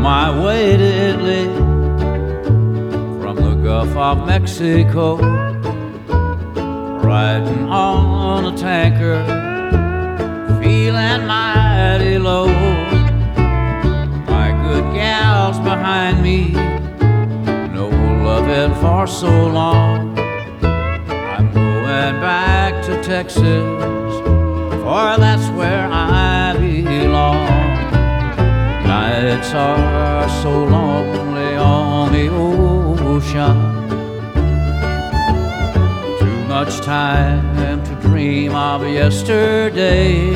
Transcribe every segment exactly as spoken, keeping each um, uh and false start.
my way to Italy from the Gulf of Mexico, riding on a tanker, feeling mighty low. My good gal's behind me, no loving for so long. I'm going back to Texas, for that's where I belong. Nights are so lonely on the ocean, too much time to dream of yesterday.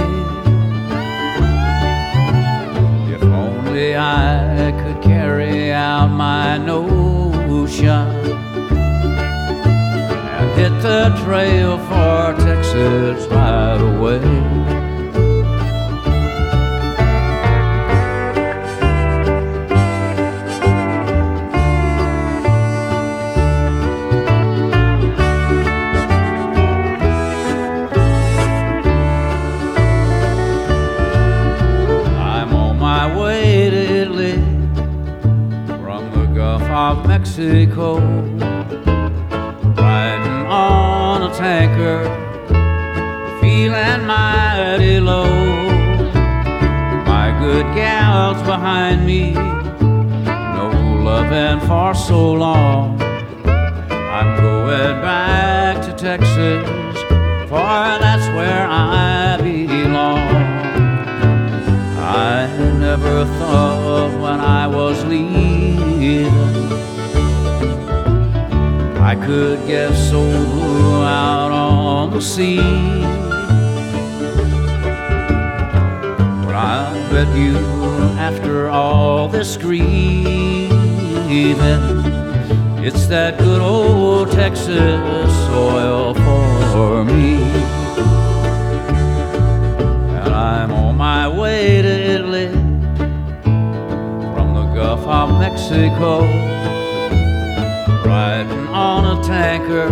If only I could carry out my notion and hit the trail for Texas right away. Of Mexico, riding on a tanker, feeling mighty low. My good gal's behind me, no loving for so long. I'm going back to Texas, for that's where I belong. I never thought when I was leaving I could get so blue out on the sea. But I bet you after all this grieving, it's that good old Texas soil for me. And I'm on my way to Italy from the Gulf of Mexico, riding on a tanker,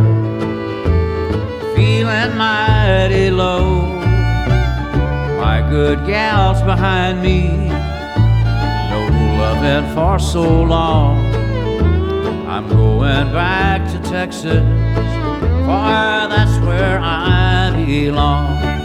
feeling mighty low. My good gal's behind me, no loving for so long. I'm going back to Texas, for that's where I belong.